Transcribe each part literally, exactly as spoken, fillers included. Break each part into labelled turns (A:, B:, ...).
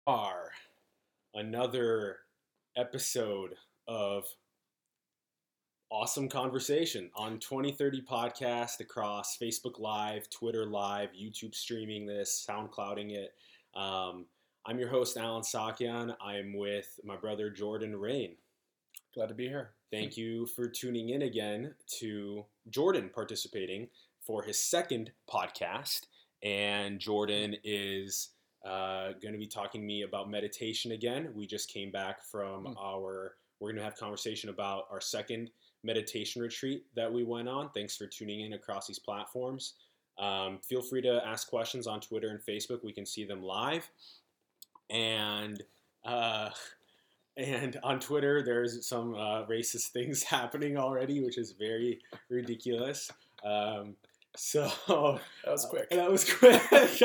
A: are another episode of awesome conversation on twenty thirty podcast across Facebook Live, Twitter Live, YouTube streaming this, SoundClouding it. Um, I'm your host, Alan Sakyan. I'm with my brother, Jordan Rain.
B: Glad to be here.
A: Thank you for tuning in again to Jordan participating for his second podcast. And Jordan is uh, going to be talking to me about meditation again. We just came back from mm. our, we're going to have a conversation about our second meditation retreat that we went on. Thanks for tuning in across these platforms. Um, feel free to ask questions on Twitter and Facebook. We can see them live. And uh, and on Twitter, there's some uh, racist things happening already, which is very ridiculous. Um, so
B: that was quick.
A: Uh, that was quick.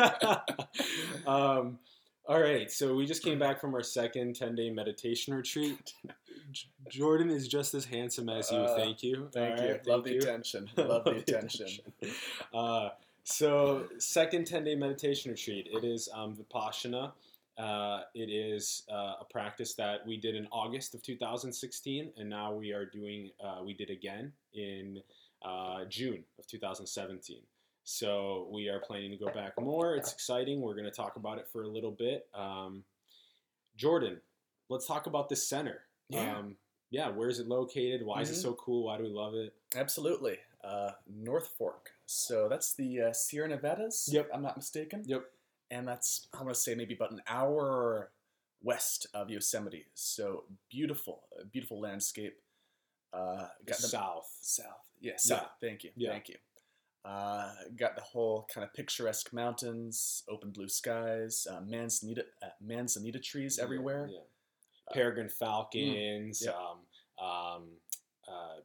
A: um, all right, so we just came back from our second ten-day meditation retreat. J- Jordan is just as handsome as you. Uh, thank you.
B: Thank you. Right, Love thank the you. attention. Love the attention.
A: uh, so second ten-day meditation retreat. It is um, Vipassana. Uh, it is uh, a practice that we did in August of two thousand sixteen, and now we are doing, uh, we did again in uh, June of two thousand seventeen. So we are planning to go back more. It's exciting. We're going to talk about it for a little bit. Um, Jordan, let's talk about this center.
B: Yeah.
A: Um, yeah, where is it located? Why mm-hmm. is it so cool? Why do we love it?
B: Absolutely. Uh, North Fork. So that's the uh, Sierra Nevadas,
A: yep.
B: if I'm not mistaken.
A: Yep.
B: And that's, I'm going to say, maybe about an hour west of Yosemite. So beautiful, beautiful landscape. Uh,
A: got the south.
B: South. Yeah, south. Yeah. Thank you. Yeah. Thank you. Uh, got the whole kind of picturesque mountains, open blue skies, uh, manzanita, uh, manzanita trees everywhere.
A: Yeah. yeah. Peregrine falcons,
B: mm, yeah.
A: um, um, uh,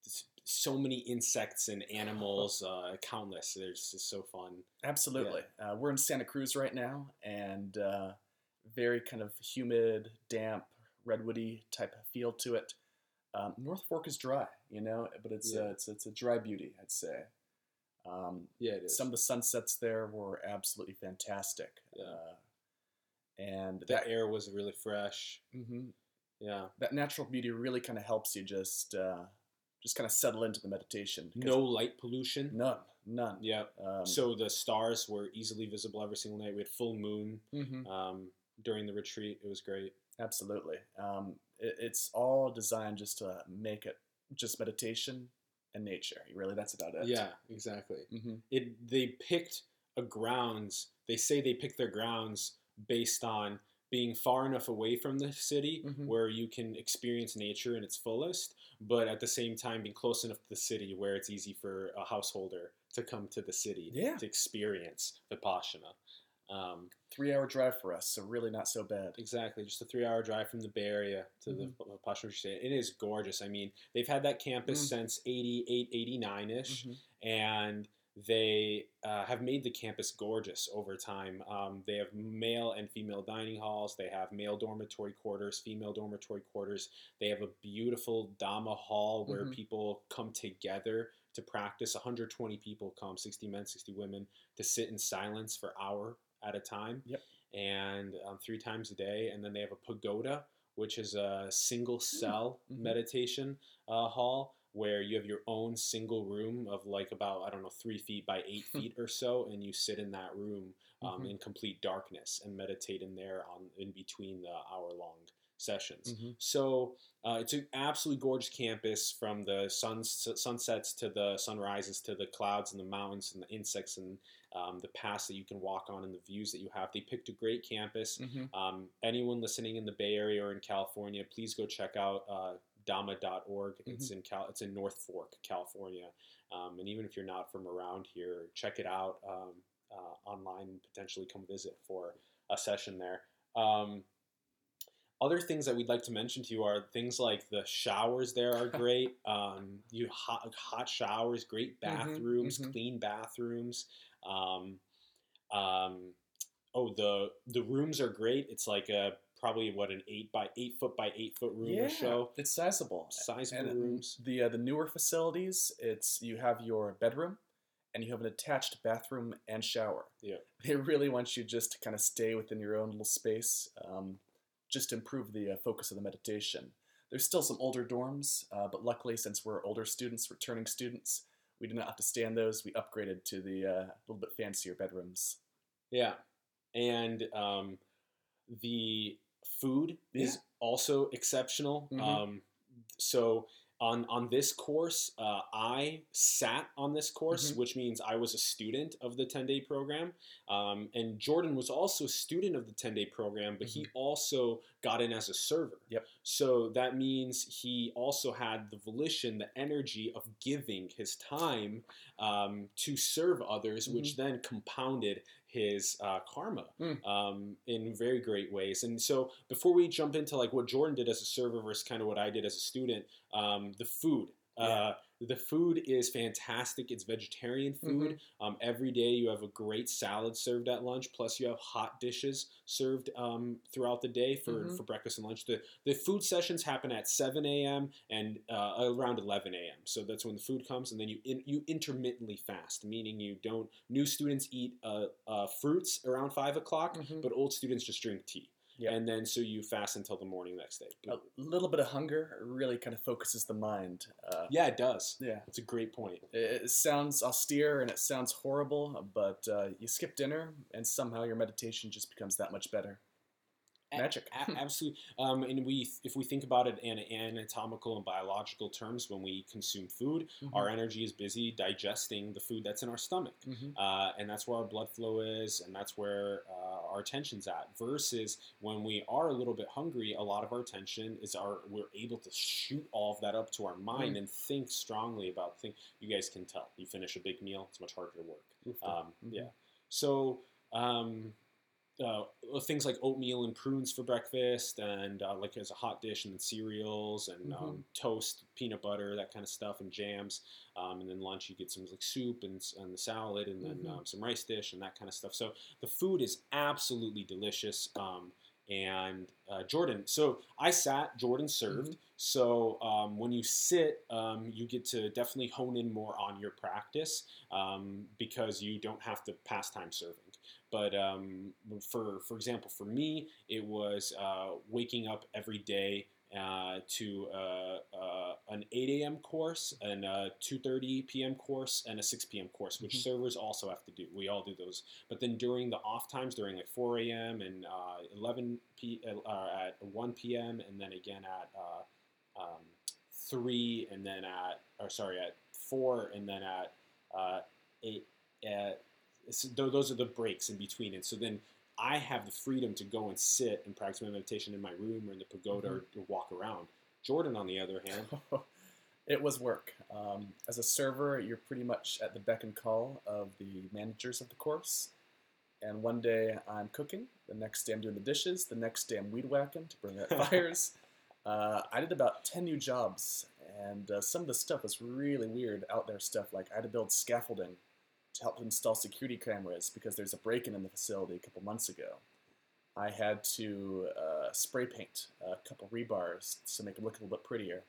A: so many insects and animals, uh, countless. It's just so fun.
B: Absolutely. Yeah. Uh, we're in Santa Cruz right now, and uh, very kind of humid, damp, redwoody type of feel to it. Um, North Fork is dry, you know, but it's yeah. uh, it's it's a dry beauty, I'd say. Um,
A: yeah, it is.
B: Some of the sunsets there were absolutely fantastic.
A: Yeah.
B: Uh, and
A: the
B: that
A: air was really fresh.
B: Mm-hmm.
A: Yeah.
B: That natural beauty really kind of helps you just uh, just kind of settle into the meditation.
A: No light pollution.
B: None. None.
A: Yeah.
B: Um,
A: so the stars were easily visible every single night. We had full moon
B: mm-hmm.
A: um, during the retreat. It was great.
B: Absolutely. Um, it, it's all designed just to make it just meditation and nature. Really, that's about it.
A: Yeah, exactly.
B: Mm-hmm.
A: It they picked a grounds. They say they picked their grounds based on being far enough away from the city
B: mm-hmm.
A: where you can experience nature in its fullest, but at the same time being close enough to the city where it's easy for a householder to come to the city
B: yeah.
A: to experience Vipassana. Um,
B: Three-hour drive for us, so really not so bad.
A: Exactly, just a three-hour drive from the Bay Area to mm-hmm. the Vipassana retreat. It is gorgeous. I mean, they've had that campus mm-hmm. since eighty-eight, eighty-nine-ish, mm-hmm. and they uh, have made the campus gorgeous over time. Um, they have male and female dining halls. They have male dormitory quarters, female dormitory quarters. They have a beautiful Dhamma hall where
B: mm-hmm.
A: people come together to practice. one hundred twenty people come, sixty men, sixty women, to sit in silence for an hour at a time.
B: Yep.
A: And um, three times a day. And then they have a pagoda, which is a single cell
B: mm-hmm.
A: meditation uh, hall, where you have your own single room of like about, I don't know, three feet by eight feet or so, and you sit in that room um,
B: mm-hmm.
A: in complete darkness and meditate in there on in between the hour-long sessions.
B: Mm-hmm.
A: So uh, it's an absolutely gorgeous campus, from the suns, sunsets to the sunrises to the clouds and the mountains and the insects and um, the paths that you can walk on and the views that you have. They picked a great campus.
B: Mm-hmm.
A: Um, anyone listening in the Bay Area or in California, please go check out uh, Dhamma dot org. Mm-hmm. It's in Cal- it's in North Fork, California. Um, and even if you're not from around here, check it out um, uh, online and potentially come visit for a session there. Um, Other things that we'd like to mention to you are things like the showers there are great. um, you hot, hot showers, great bathrooms,
B: mm-hmm.
A: clean bathrooms. Um, um, oh, the the rooms are great. It's like a probably what an eight by eight foot by eight foot room
B: yeah,
A: or so.
B: It's sizable.
A: Sizable
B: and
A: rooms.
B: The uh, the newer facilities, it's you have your bedroom, and you have an attached bathroom and shower.
A: Yeah.
B: They really want you just to kind of stay within your own little space, um, just to improve the uh, focus of the meditation. There's still some older dorms, uh, but luckily, since we're older students, returning students, we did not have to stay in those. We upgraded to the uh, little bit fancier bedrooms.
A: Yeah. And um, the food
B: Yeah.
A: is also exceptional.
B: Mhm.
A: Um, so on on this course, uh, I sat on this course,
B: Mhm.
A: which means I was a student of the ten day program. Um, and Jordan was also a student of the ten day program, but he also got in as a server.
B: Yep.
A: So that means he also had the volition, the energy of giving his time um, to serve others, which then compounded his uh, karma
B: Mm.
A: um, in very great ways. And so before we jump into like what Jordan did as a server versus kind of what I did as a student, um, the food.
B: Yeah.
A: Uh, the food is fantastic. It's vegetarian food. Um, every day you have a great salad served at lunch. Plus you have hot dishes served um, throughout the day for,
B: Mhm.
A: for breakfast and lunch. The the food sessions happen at seven a.m. and uh, around eleven a.m. So that's when the food comes, and then you in, you intermittently fast, meaning you don't. New students eat uh, uh, fruits around five o'clock,
B: Mhm.
A: but old students just drink tea.
B: Yep.
A: And then so you fast until the morning next day.
B: A little bit of hunger really kind of focuses the mind. Uh,
A: Yeah, it does.
B: yeah.
A: It's a great point.
B: It, it sounds austere and it sounds horrible, but uh, you skip dinner and somehow your meditation just becomes that much better. Magic.
A: A- a- absolutely. Um, and we, if we think about it in anatomical and biological terms, when we consume food,
B: Mhm.
A: our energy is busy digesting the food that's in our stomach.
B: Mhm.
A: Uh, and that's where our blood flow is, and that's where uh, our attention's at. Versus when we are a little bit hungry, a lot of our attention is our we're able to shoot all of that up to our mind
B: Mm.
A: and think strongly about things. You guys can tell. You finish a big meal, it's much harder to work.
B: Oof.
A: Um,
B: Mhm.
A: Yeah. So. Um, uh, things like oatmeal and prunes for breakfast, and uh, like as a hot dish, and then cereals and
B: Mhm.
A: um, toast, peanut butter, that kind of stuff, and jams. Um, and then lunch, you get some like soup and, and the salad, and then
B: Mhm.
A: um, some rice dish and that kind of stuff. So the food is absolutely delicious. Um, and uh, Jordan, so I sat, Jordan served.
B: Mhm.
A: So um, when you sit, um, you get to definitely hone in more on your practice um, because you don't have to pass time serving. But um, for for example, for me, it was uh, waking up every day uh, to uh, uh, an eight a.m. course, and a two thirty p.m. course, and a six p.m. course, which
B: Mhm.
A: servers also have to do. We all do those. But then during the off times, during like four a.m. and uh, eleven p. Uh, at one p.m. and then again at uh, um, three, and then at or sorry at four, and then at uh, eight. At so those are the breaks in between, and so then I have the freedom to go and sit and practice my meditation in my room or in the pagoda, or, or walk around. Jordan, on the other hand,
B: It was work. Um, as a server, you're pretty much at the beck and call of the managers of the course. And one day I'm cooking, the next day I'm doing the dishes, the next day I'm weed whacking to bring out fires. Uh, I did about ten new jobs, and uh, some of the stuff was really weird, out there stuff. Like I had to build scaffolding to help install security cameras because there's a break-in in the facility a couple months ago. I had to uh, spray paint a couple rebars to make them look a little bit prettier.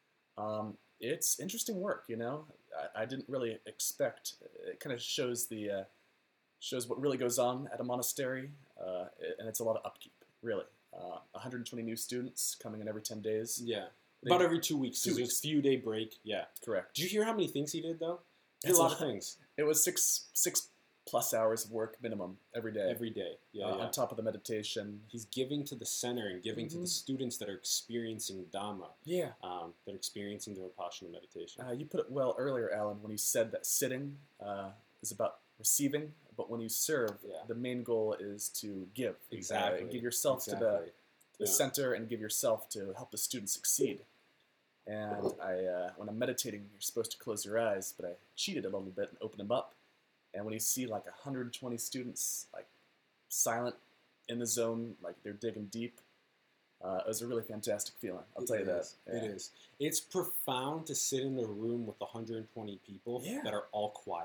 B: Um, it's interesting work, you know. I, I didn't really expect. It kind of shows the uh, shows what really goes on at a monastery, uh, and it's a lot of upkeep, really. Uh, one hundred twenty new students coming in every ten days.
A: yeah,
B: They-
A: about every two weeks.
B: Two
A: There's
B: weeks.
A: a few day break. Yeah.
B: Correct.
A: Did you hear how many things he did though? He did
B: It's
A: a
B: a
A: lot of
B: lot.
A: things
B: It was six six plus hours of work minimum every day,
A: every day. Yeah,
B: uh,
A: yeah.
B: on top of the meditation.
A: He's giving to the center and giving to the
B: Mhm.
A: students that are experiencing Dhamma,
B: Yeah.
A: um, that are experiencing the Vipassana meditation.
B: Uh, you put it well earlier, Alan, when you said that sitting uh, is about receiving, but when you serve,
A: Yeah.
B: the main goal is to give.
A: Exactly.
B: Uh, give yourself to the,
A: Exactly.
B: the
A: Yeah.
B: center and give yourself to help the student succeed. And I, uh, when I'm meditating, you're supposed to close your eyes, but I cheated a little bit and opened them up. And when you see like one hundred twenty students like silent in the zone, like they're digging deep, uh, it was a really fantastic feeling. I'll
A: It
B: tell you that.
A: is. It
B: Yeah.
A: is. It's profound to sit in a room with one hundred twenty people
B: Yeah.
A: that are all quiet.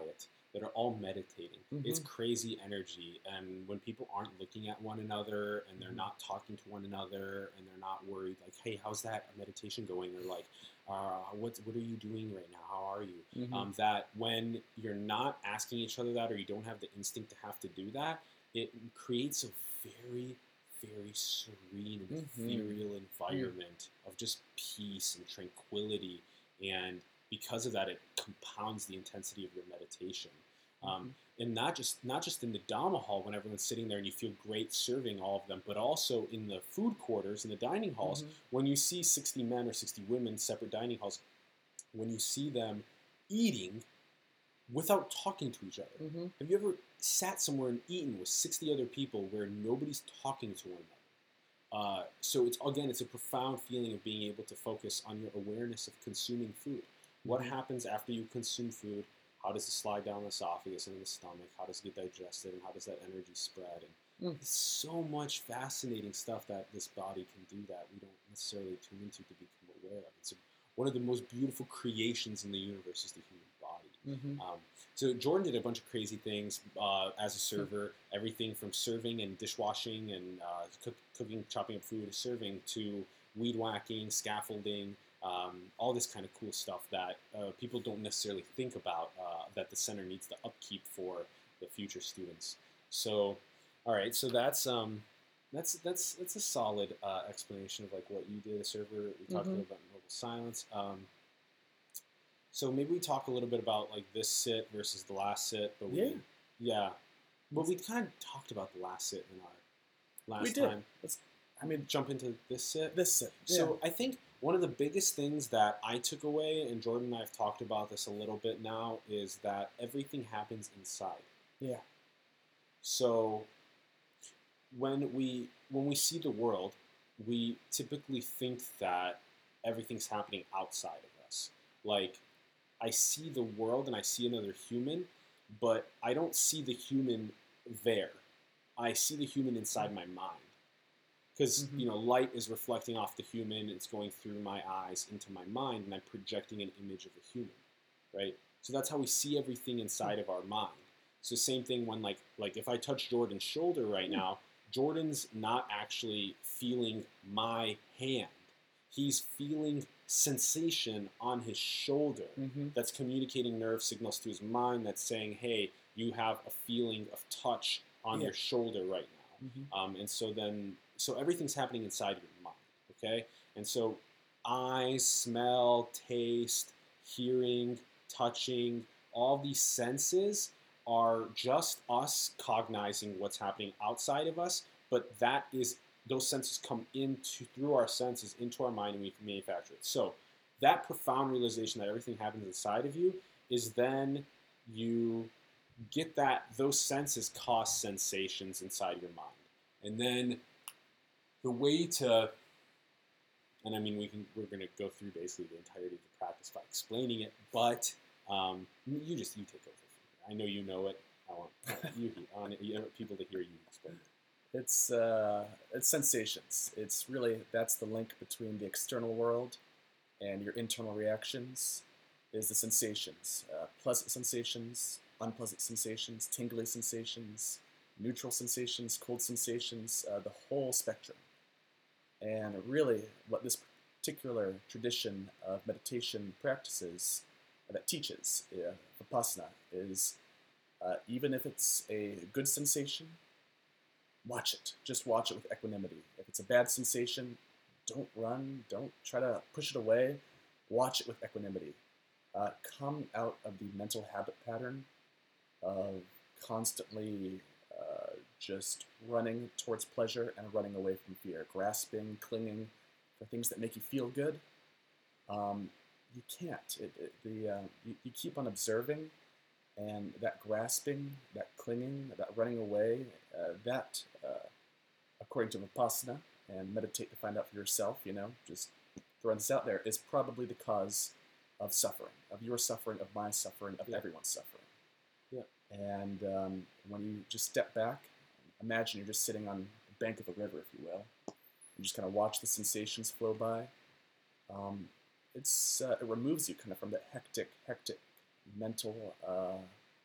A: that are all meditating.
B: Mm-hmm.
A: It's crazy energy. And when people aren't looking at one another and they're
B: Mm-hmm.
A: not talking to one another and they're not worried, like, hey, how's that meditation going? Or like, uh, what, what are you doing right now? How are you?
B: Mm-hmm.
A: Um, that when you're not asking each other that, or you don't have the instinct to have to do that, it creates a very, very serene and
B: Mm-hmm.
A: ethereal environment of just peace and tranquility. And because of that, it compounds the intensity of your meditation. Um,
B: Mm-hmm.
A: and not just not just in the Dhamma hall when everyone's sitting there and you feel great serving all of them, but also in the food quarters, in the dining halls,
B: Mm-hmm.
A: when you see sixty men or sixty women, separate dining halls, when you see them eating without talking to each other.
B: Mm-hmm.
A: Have you ever sat somewhere and eaten with sixty other people where nobody's talking to one another? Uh, so it's again, it's a profound feeling of being able to focus on your awareness of consuming food. What
B: Mm-hmm.
A: happens after you consume food? How does it slide down the esophagus and the stomach? How does it get digested? And how does that energy spread? And
B: Mm.
A: it's so much fascinating stuff that this body can do that we don't necessarily tune into to become aware of. It's a, one of the most beautiful creations in the universe is the human body.
B: Mm-hmm.
A: Um, so Jordan did a bunch of crazy things uh, as a server, everything from serving and dishwashing and uh, cook, cooking, chopping up food, serving to weed whacking, scaffolding, um, all this kind of cool stuff that uh, people don't necessarily think about uh, that the center needs to upkeep for the future students. So, all right, so that's um, that's that's that's a solid uh, explanation of like what you did as a server. We talked
B: Mm-hmm.
A: a little about noble silence. Um, so maybe we talk a little bit about like this sit versus the last sit, but we,
B: Yeah.
A: yeah, but we kind of talked about the last sit in our last
B: We did.
A: time.
B: Let's
A: I mean, jump into this sit.
B: this sit.
A: So I think one of the biggest things that I took away, and Jordan and I have talked about this a little bit now, is that everything happens inside.
B: Yeah.
A: So when we when we see the world, we typically think that everything's happening outside of us. Like I see the world and I see another human, but I don't see the human there. I see the human inside my mind. Because
B: Mm-hmm.
A: you know, light is reflecting off the human, it's going through my eyes into my mind, and I'm projecting an image of a human, right? So that's how we see everything inside of our mind. So same thing when like like if I touch Jordan's shoulder right now, Jordan's not actually feeling my hand. He's feeling sensation on his shoulder
B: Mm-hmm.
A: that's communicating nerve signals to his mind that's saying, hey, you have a feeling of touch on
B: Yeah.
A: your shoulder right now.
B: Mm-hmm.
A: Um, and so then, so everything's happening inside your mind, okay? And so eyes, smell, taste, hearing, touching, all these senses are just us cognizing what's happening outside of us, but that is, those senses come into, through our senses, into our mind, and we manufacture it. So that profound realization that everything happens inside of you is then you get that those senses cause sensations inside your mind. And then the way to, and I mean, we can, we're going to go through basically the entirety of the practice by explaining it, but um, you just, you take over. I know you know it. I want you, I want you know, people to hear you explain it.
B: It's uh, it's sensations. It's really, that's the link between the external world and your internal reactions, is the sensations. Uh, pleasant sensations, unpleasant sensations, tingly sensations, neutral sensations, cold sensations, uh, the whole spectrum. And really, what this particular tradition of meditation practices, uh, that teaches, uh, Vipassana, is uh, even if it's a good sensation, watch it. Just watch it with equanimity. If it's a bad sensation, don't run. Don't try to push it away. Watch it with equanimity. Uh, come out of the mental habit pattern of constantly uh, just running towards pleasure and running away from fear, grasping, clinging for things that make you feel good. Um, you can't. It, it, the uh, you, you keep on observing, and that grasping, that clinging, that running away, uh, that, uh, according to Vipassana, and meditate to find out for yourself, you know, just throwing this out there, is probably the cause of suffering, of your suffering, of my suffering, of
A: Yeah.
B: everyone's suffering.
A: Yeah.
B: And um, when you just step back, imagine you're just sitting on the bank of a river, if you will, and just kind of watch the sensations flow by. Um, it's uh, it removes you kind of from that hectic, hectic mental uh,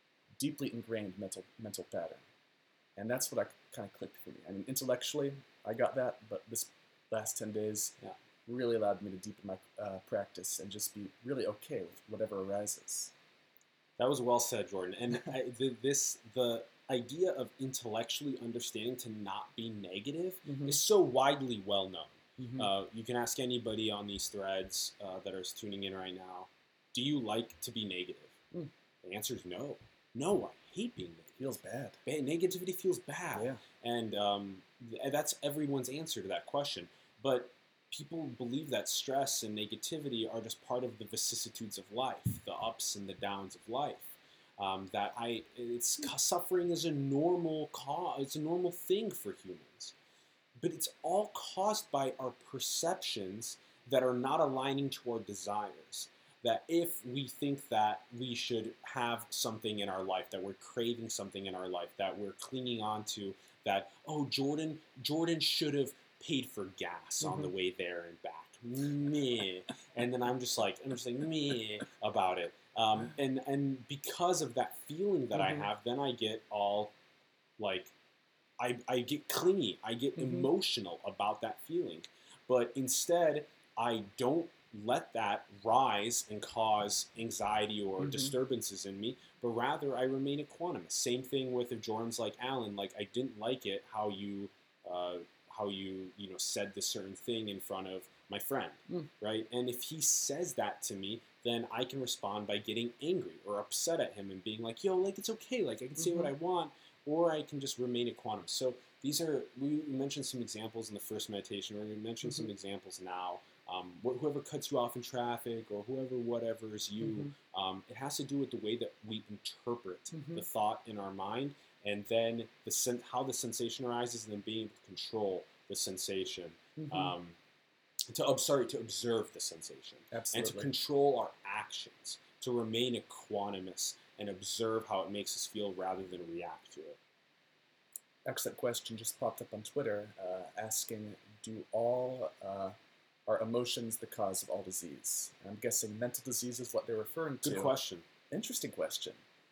B: deeply ingrained mental mental pattern. And that's what I kind of clicked for me. I mean, intellectually, I got that, but this last ten days
A: Yeah.
B: really allowed me to deepen my uh, practice and just be really okay with whatever arises.
A: That was well said, Jordan. And I, the, this the idea of intellectually understanding to not be negative
B: Mm-hmm.
A: is so widely well known.
B: Mm-hmm.
A: Uh, you can ask anybody on these threads uh, that are tuning in right now, do you like to be negative?
B: Mm.
A: The answer is no. No, I hate being negative.
B: Feels bad.
A: Ba- Negativity feels bad.
B: Yeah.
A: And um, th- that's everyone's answer to that question. But people believe that stress and negativity are just part of the vicissitudes of life, the ups and the downs of life. Um, that I, it's suffering is a normal cause. It's a normal thing for humans, but it's all caused by our perceptions that are not aligning to our desires. That if we think that we should have something in our life, that we're craving something in our life, that we're clinging on to, that, oh, Jordan, Jordan should have paid for gas mm-hmm. on the way there and back. Meh. And then I'm just like, I'm just like, meh about it. Um, and, and because of that feeling that mm-hmm. I have, then I get all like, I, I get clingy. I get mm-hmm. emotional about that feeling. But instead, I don't let that rise and cause anxiety or mm-hmm. disturbances in me, but rather I remain equanimous. Same thing with if Jordan's like, Alan, like I didn't like it how you uh, how you you know said this certain thing in front of my friend, mm. right? And if he says that to me, then I can respond by getting angry or upset at him and being like, yo, like it's okay, like I can say mm-hmm. what I want, or I can just remain equanimous. So these are, we mentioned some examples in the first meditation, we're going to mention mm-hmm. some examples now. Um, wh- whoever cuts you off in traffic or whoever, whatever is you, mm-hmm. um, it has to do with the way that we interpret mm-hmm. the thought in our mind, and then the sen- how the sensation arises, and then being able to control the sensation. Mm-hmm. Um, to oh, sorry, to observe the sensation.
B: Absolutely.
A: And to control our actions, to remain equanimous and observe how it makes us feel rather than react to it.
B: Excellent question just popped up on Twitter uh, asking, do all uh, are emotions the cause of all disease? And I'm guessing mental disease is what they're referring to.
A: Good question.
B: Interesting question.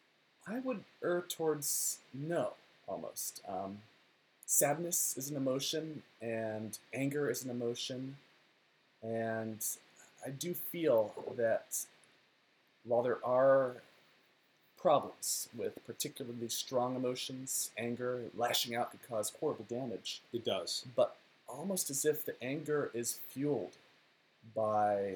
B: I would err towards no, almost. Um, sadness is an emotion, and anger is an emotion. And I do feel that while there are problems with particularly strong emotions, anger, lashing out could cause horrible damage.
A: It does.
B: But almost as if the anger is fueled by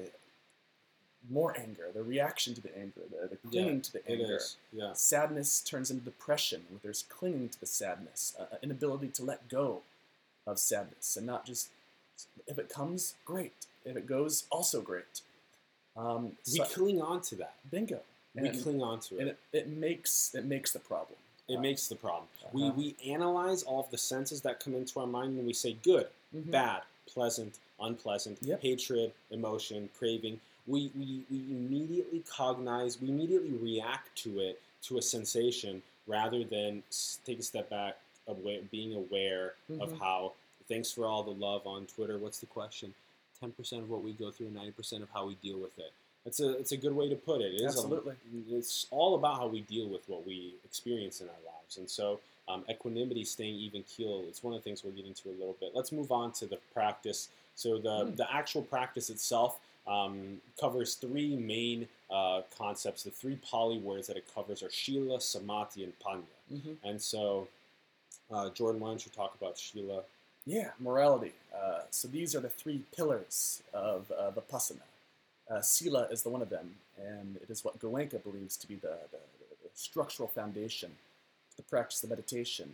B: more anger, the reaction to the anger, the, the clinging
A: yeah,
B: to the anger.
A: It is. Yeah.
B: Sadness turns into depression, where there's clinging to the sadness, uh, inability to let go of sadness, and not just, if it comes, great. If it goes, also great. Um,
A: we
B: so,
A: cling on to that.
B: Bingo.
A: We and, cling on to it.
B: And it, it makes it makes the problem.
A: It
B: um,
A: makes the problem.
B: Uh-huh.
A: We we analyze all of the senses that come into our mind, and we say good, mm-hmm. bad, pleasant, unpleasant, yep. hatred, emotion, craving. We, we we immediately cognize, we immediately react to it, to a sensation, rather than take a step back, aware, being aware mm-hmm. of how, thanks for all the love on Twitter, what's the question? ten percent of what we go through, ninety percent of how we deal with it. It's a, it's a good way to put it. It is
B: Absolutely.
A: A, it's all about how we deal with what we experience in our lives. And so um, equanimity, staying even keel, it's one of the things we'll get into a little bit. Let's move on to the practice. So the, mm. the actual practice itself um, covers three main uh, concepts. The three Pali words that it covers are Shila, Samadhi, and Panya. Mm-hmm. And so, uh, Jordan, why don't you talk about Shila?
B: Yeah, morality. Uh, so these are the three pillars of uh, Vipassana. Uh, Sila is the one of them, and it is what Goenka believes to be the, the, the structural foundation of the practice of meditation.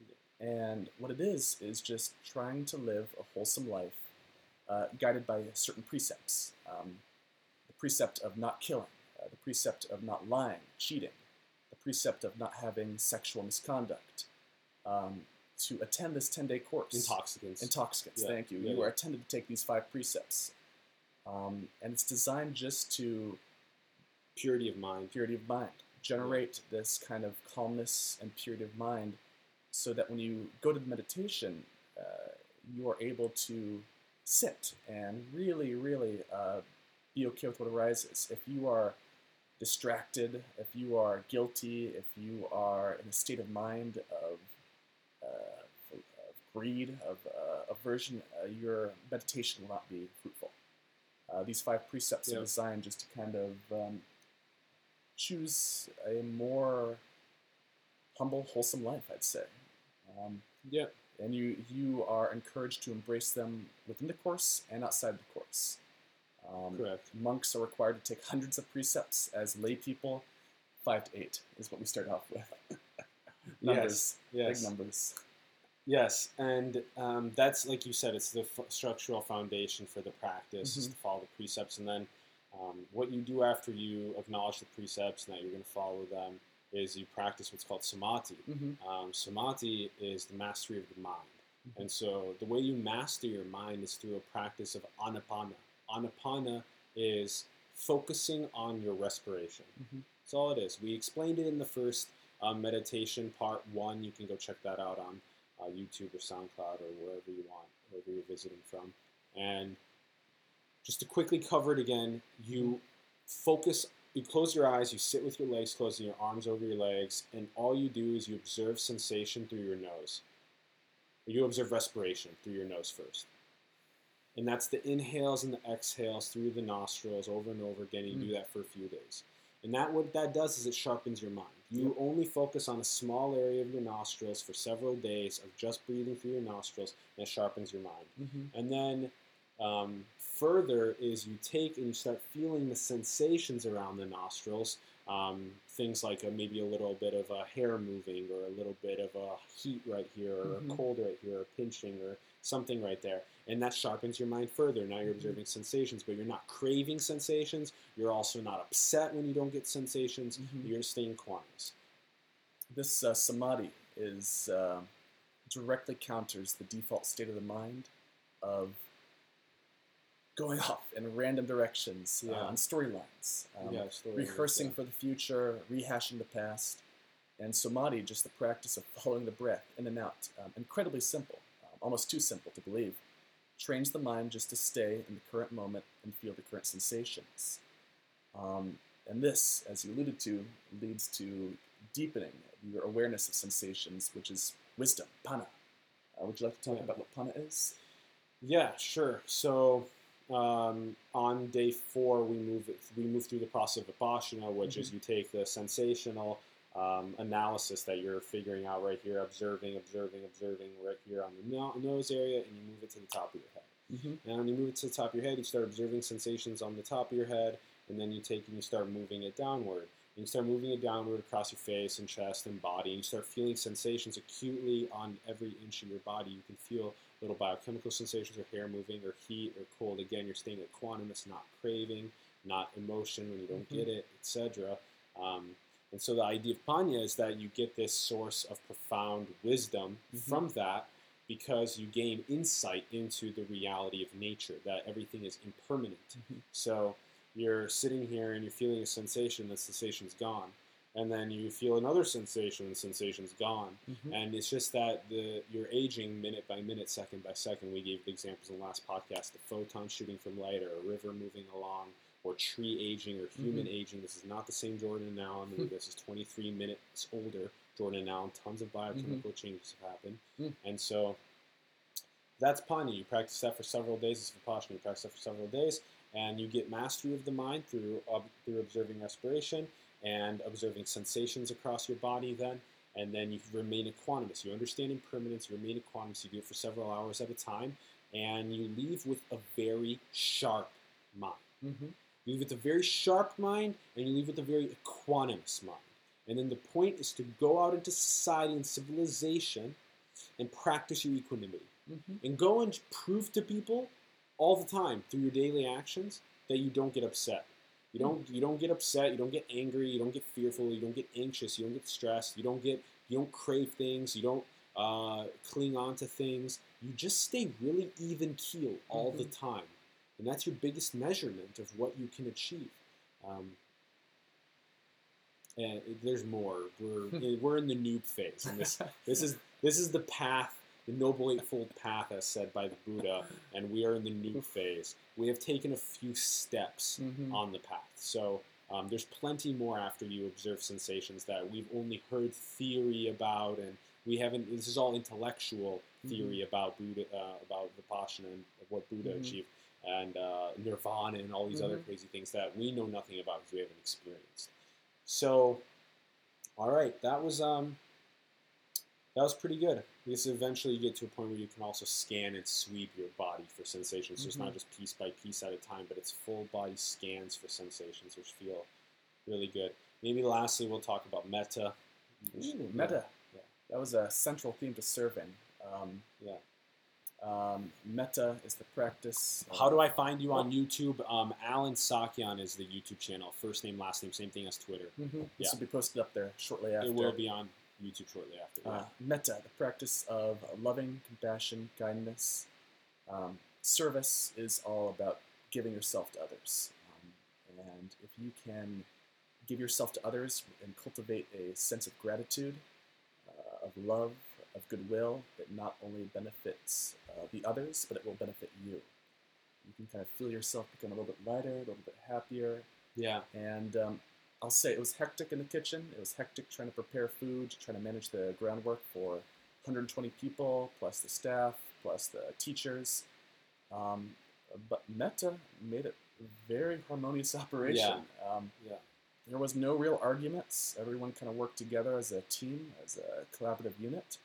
B: And what it is, is just trying to live a wholesome life uh, guided by certain precepts. Um, the precept of not killing, uh, the precept of not lying, cheating, the precept of not having sexual misconduct, um, to attend this ten-day course.
A: Intoxicants.
B: Intoxicants,
A: yeah.
B: thank you.
A: Yeah,
B: you
A: yeah.
B: are attended to take these five precepts. Um, and it's designed just to...
A: Purity of mind.
B: Purity of mind. Generate yeah. this kind of calmness and purity of mind so that when you go to the meditation, uh, you are able to sit and really, really uh, be okay with what arises. If you are distracted, if you are guilty, if you are in a state of mind of, uh, of greed, of uh, aversion, uh, your meditation will not be fruitful. Uh, these five precepts
A: Yep.
B: are designed just to kind of um, choose a more humble, wholesome life, I'd say. Um,
A: Yeah.
B: and you you are encouraged to embrace them within the course and outside the course. Um,
A: Correct.
B: Monks are required to take hundreds of precepts. As lay people, five to eight is what we start off with. Numbers,
A: Yes. Yes.
B: big numbers.
A: Yes, and um, that's like you said, it's the f- structural foundation for the practice is
B: Mhm.
A: to follow the precepts, and then um, what you do after you acknowledge the precepts and that you're going to follow them is you practice what's called samadhi.
B: Mm-hmm.
A: Um, samadhi is the mastery of the mind,
B: Mhm.
A: and so the way you master your mind is through a practice of anapana. Anapana is focusing on your respiration.
B: Mhm.
A: That's all it is. We explained it in the first um, meditation part one. You can go check that out on uh, YouTube or SoundCloud or wherever you want, wherever you're visiting from. And just to quickly cover it again, you focus, you close your eyes, you sit with your legs closed and your arms over your legs, and all you do is you observe sensation through your nose. You observe respiration through your nose first. And that's the inhales and the exhales through the nostrils over and over again. You
B: Mm.
A: do that for a few days. And that what that does is it sharpens your mind. You
B: Yep.
A: only focus on a small area of your nostrils for several days of just breathing through your nostrils, and it sharpens your mind.
B: Mm-hmm.
A: And then um, further is you take and you start feeling the sensations around the nostrils. Um, things like a, maybe a little bit of a hair moving, or a little bit of a heat right here, or
B: Mhm.
A: a cold right here, or pinching, or something right there. And that sharpens your mind further. Now you're
B: Mhm.
A: observing sensations, but you're not craving sensations. You're also not upset when you don't get sensations.
B: Mhm.
A: You're staying quantious.
B: This uh, samadhi is uh, directly counters the default state of the mind of going off in random directions
A: Yeah.
B: uh, on storylines, um,
A: Yeah, storylines,
B: rehearsing
A: yeah.
B: for the future, rehashing the past, and samadhi, just the practice of following the breath in and out. Um, incredibly simple, um, almost too simple to believe. Trains the mind just to stay in the current moment and feel the current sensations. Um, and this, as you alluded to, leads to deepening your awareness of sensations, which is wisdom, pana. Uh, would you like to talk
A: Yeah.
B: about what pana is?
A: Yeah, sure. So um, on day four, we move it, we move through the process of vipassana, which is
B: Mhm.
A: you take the sensational um, analysis that you're figuring out right here, observing, observing, observing right here on the no- nose area, and you move it to the top of your head.
B: Mm-hmm.
A: And when you move it to the top of your head, you start observing sensations on the top of your head, and then you take and you start moving it downward. And you start moving it downward across your face and chest and body, and you start feeling sensations acutely on every inch of your body. You can feel little biochemical sensations, or hair moving, or heat, or cold. Again, you're staying at quantumness, not craving, not emotion when you don't
B: Mhm.
A: get it, et cetera. Um, and so the idea of Panya is that you get this source of profound wisdom
B: Mhm.
A: from that, because you gain insight into the reality of nature, that everything is impermanent.
B: Mhm.
A: So you're sitting here and you're feeling a sensation, the sensation's gone. And then you feel another sensation, the sensation's gone.
B: Mhm.
A: And it's just that the you're aging minute by minute, second by second. We gave the examples in the last podcast, the photon shooting from light, or a river moving along, or tree aging, or human
B: Mhm.
A: aging. This is not the same Jordan now. I mean, this is twenty-three minutes older Jordan now, and tons of biochemical changes have happened.
B: Mm.
A: And so that's Panya. You practice that for several days. It's Vipassana. You practice that for several days, and you get mastery of the mind through uh, through observing respiration and observing sensations across your body. Then, and then you remain equanimous. You understand impermanence. You remain equanimous. You do it for several hours at a time, and you leave with a very sharp mind.
B: Mm-hmm.
A: You leave with a very sharp mind, and you leave with a very equanimous mind. And then the point is to go out into society and civilization and practice your equanimity.
B: Mm-hmm.
A: And go and prove to people all the time through your daily actions that you don't get upset. You don't you don't get upset, you don't get angry, you don't get fearful, you don't get anxious, you don't get stressed, you don't get you don't crave things, you don't uh, cling on to things. You just stay really even keel all
B: Mhm.
A: the time. And that's your biggest measurement of what you can achieve. Um, and there's more. We're we're in the noob phase, and this this is this is the path, the Noble Eightfold Path, as said by the Buddha, and we are in the noob phase. We have taken a few steps
B: Mhm.
A: on the path. So Um, there's plenty more after you observe sensations that we've only heard theory about, and we haven't. This is all intellectual theory mm-hmm. about Buddha, uh, about Vipassana and what Buddha mm-hmm. achieved, and uh, Nirvana and all these mm-hmm. other crazy things that we know nothing about because we haven't experienced. So, all right, that was um, that was pretty good. Because eventually you get to a point where you can also scan and sweep your body for sensations. So mm-hmm. it's not just piece by piece at a time, but it's full body scans for sensations, which feel really good. Maybe lastly, we'll talk about metta.
B: Ooh, metta. Yeah. That was a central theme to serving. Um,
A: yeah.
B: Um, metta is the practice.
A: How do I find you on YouTube? Um, Alan Sakyan is the YouTube channel. First name, last name, same thing as Twitter.
B: Mm-hmm.
A: Yeah.
B: This will be posted up there shortly after.
A: It will be on YouTube shortly after. Yeah.
B: Uh, metta, the practice of loving, compassion, kindness. Um, service is all about giving yourself to others. Um, and if you can give yourself to others and cultivate a sense of gratitude, uh, of love, of goodwill, that not only benefits uh, the others, but it will benefit you. You can kind of feel yourself become a little bit lighter, a little bit happier.
A: Yeah.
B: And um, I'll say it was hectic in the kitchen. It was hectic trying to prepare food, trying to manage the groundwork for one hundred twenty people, plus the staff, plus the teachers. Um, but Metta made it a very harmonious operation.
A: Yeah.
B: Um,
A: yeah.
B: There was no real arguments. Everyone kind of worked together as a team, as a collaborative unit.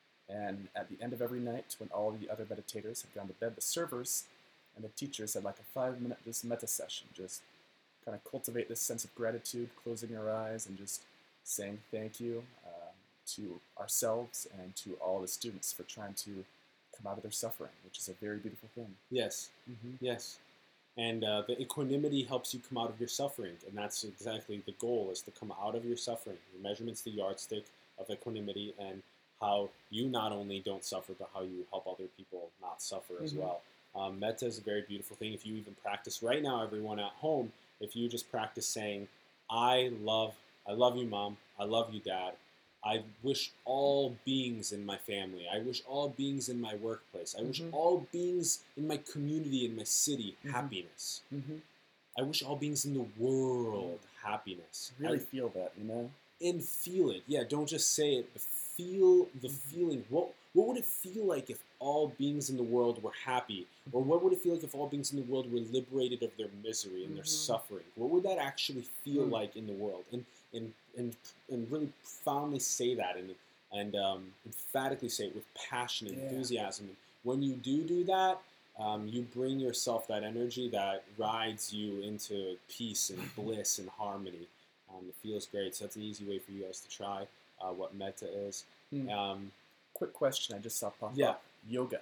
B: And at the end of every night, when all the other meditators had gone to bed, the servers and the teachers had like a five-minute just metta session, just kind of cultivate this sense of gratitude, closing our eyes and just saying thank you uh, to ourselves and to all the students for trying to come out of their suffering, which is a very beautiful thing.
A: Yes, mm-hmm. yes. And uh, the equanimity helps you come out of your suffering, and that's exactly the goal, is to come out of your suffering. Your measurement's the yardstick of equanimity, and how you not only don't suffer, but how you help other people not suffer mm-hmm. as well. Um, metta is a very beautiful thing. If you even practice right now, everyone at home, if you just practice saying, I love, I love you, Mom. I love you, Dad. I wish all beings in my family. I wish all beings in my workplace. I mm-hmm. wish all beings in my community, in my city, mm-hmm. happiness.
B: Mm-hmm.
A: I wish all beings in the world happiness.
B: Really
A: I,
B: feel that, you know?
A: And feel it. Yeah, don't just say it, but feel the mm-hmm. feeling. What what would it feel like if all beings in the world were happy? Or what would it feel like if all beings in the world were liberated of their misery and mm-hmm. their suffering? What would that actually feel mm-hmm. like in the world? And and and and really profoundly say that and and um, emphatically say it with passion and yeah. enthusiasm. And when you do do that, um, you bring yourself that energy that rides you into peace and bliss and harmony. Um, it feels great. So that's an easy way for you guys to try uh, what metta is.
B: Mm. Um, Quick question I just saw pop
A: yeah.
B: up. Yoga.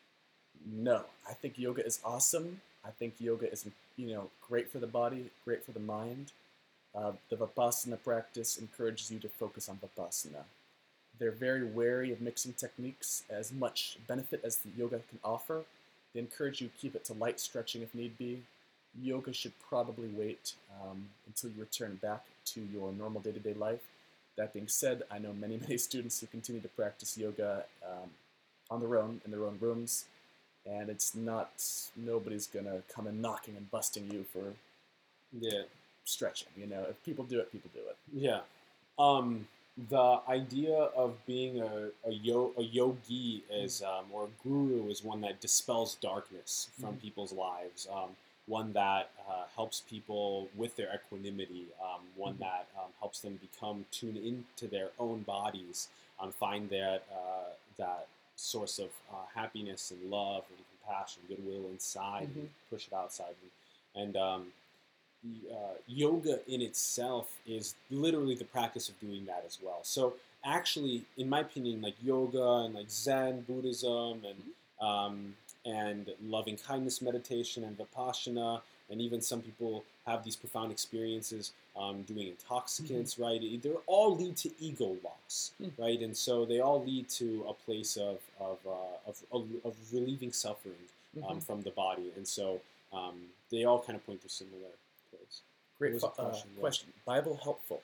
B: No, I think yoga is awesome. I think yoga is, you know, great for the body, great for the mind. Uh, the Vipassana practice encourages you to focus on Vipassana. They're very wary of mixing techniques. As much benefit as the yoga can offer, they encourage you to keep it to light stretching if need be. Yoga should probably wait um, until you return back to your normal day-to-day life. That being said, I know many, many students who continue to practice yoga um, on their own, in their own rooms, and it's not, nobody's going to come in knocking and busting you for
A: yeah.
B: stretching. You know, if people do it, people do it.
A: Yeah. Um, the idea of being a, a, yo, a yogi is, um, or a guru is one that dispels darkness from mm-hmm. people's lives. Um, one that uh, helps people with their equanimity, um, one mm-hmm. that um, helps them become tuned into their own bodies, um, find that uh, that source of uh, happiness and love and compassion, goodwill inside, mm-hmm. and push it outside. And, and um, uh, yoga in itself is literally the practice of doing that as well. So actually, in my opinion, like yoga and like Zen, Buddhism, and mm-hmm. um, and loving kindness meditation and Vipassana, and even some people have these profound experiences um, doing intoxicants, mm-hmm. right? They all lead to ego loss, mm-hmm. right? And so they all lead to a place of of uh, of, of, of relieving suffering um,
B: mm-hmm.
A: from the body, and so um, they all kind of point to similar place.
B: Great fu- question. Uh, question. Bible helpful?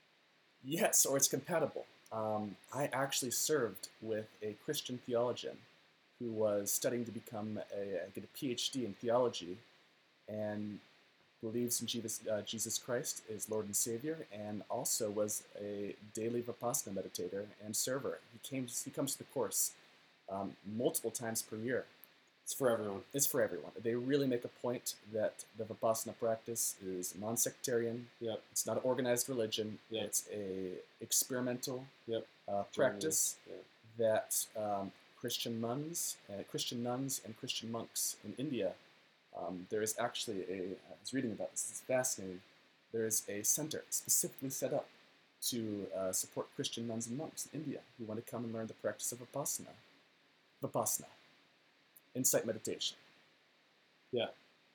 B: Yes, or it's compatible. Um, I actually served with a Christian theologian who was studying to become a, get a P H D in theology, and believes in Jesus, uh, Jesus Christ is Lord and Savior, and also was a daily Vipassana meditator and server. He came. He comes to the course um, multiple times per year.
A: It's for everyone.
B: It's for everyone. They really make a point that the Vipassana practice is non-sectarian.
A: Yep.
B: It's not an organized religion.
A: Yep.
B: It's a experimental
A: Yep.
B: uh, practice
A: Yeah.
B: that um, Christian nuns, uh, Christian nuns, and Christian monks in India. Um, there is actually a. I was reading about this. It's fascinating. There is a center specifically set up to uh, support Christian nuns and monks in India who want to come and learn the practice of Vipassana. Vipassana. Insight meditation.
A: Yeah.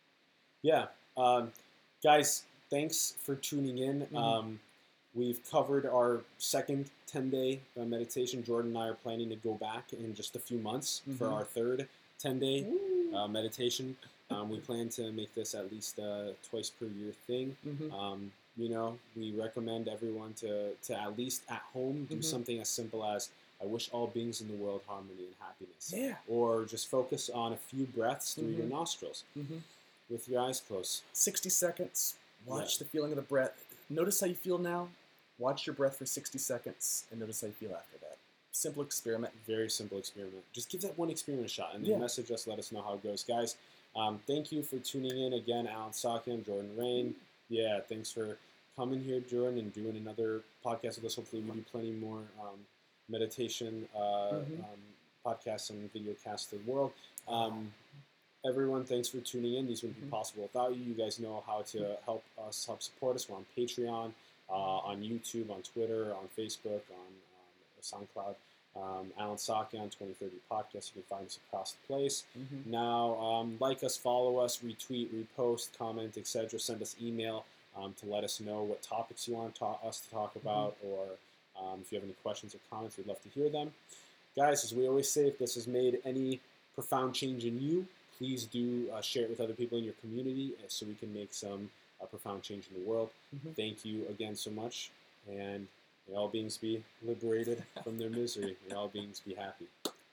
A: Yeah. Um, guys, thanks for tuning in.
B: Mm-hmm.
A: Um, we've covered our second ten-day uh, meditation. Jordan and I are planning to go back in just a few months
B: Mm-hmm.
A: for our third ten-day uh, meditation. Um, we plan to make this at least a twice per year thing.
B: Mm-hmm.
A: Um, you know, we recommend everyone to, to at least at home do
B: Mhm.
A: something as simple as, I wish all beings in the world harmony and happiness.
B: Yeah.
A: Or just focus on a few breaths through your
B: Mhm.
A: nostrils
B: Mm-hmm.
A: with your eyes closed.
B: sixty seconds. Watch
A: Yeah.
B: the feeling of the breath. Notice how you feel now. Watch your breath for sixty seconds and notice how you feel after that. Simple experiment.
A: Very simple experiment. Just give that one experiment a shot and then
B: Yeah.
A: message us, let us know how it goes. Guys, um, thank you for tuning in again. Alan Sakian, Jordan Rain. Yeah, thanks for coming here, Jordan, and doing another podcast with us. Hopefully we do plenty more um, meditation uh,
B: Mhm.
A: um, podcasts and video casts to the world. Um, everyone, thanks for tuning in. These wouldn't be
B: Mhm.
A: possible without you. You guys know how to help us, help support us. We're on Patreon, uh, on YouTube, on Twitter, on Facebook, on um, SoundCloud. Um, Alan Sakian, twenty thirty Podcast. You can find us across the place.
B: Mm-hmm.
A: Now, um, like us, follow us, retweet, repost, comment, et cetera. Send us email um, to let us know what topics you want to talk, us to talk about, or um, if you have any questions or comments, we'd love to hear them. Guys, as we always say, if this has made any profound change in you, please do uh, share it with other people in your community uh, so we can make some uh, profound change in the world.
B: Mhm.
A: Thank you again so much, and may all beings be liberated from their misery. May all beings be happy.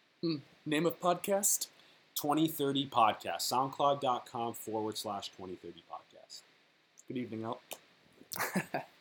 B: Name of podcast?
A: twenty thirty Podcast, soundcloud.com forward slash 2030 Podcast.
B: Good evening, all.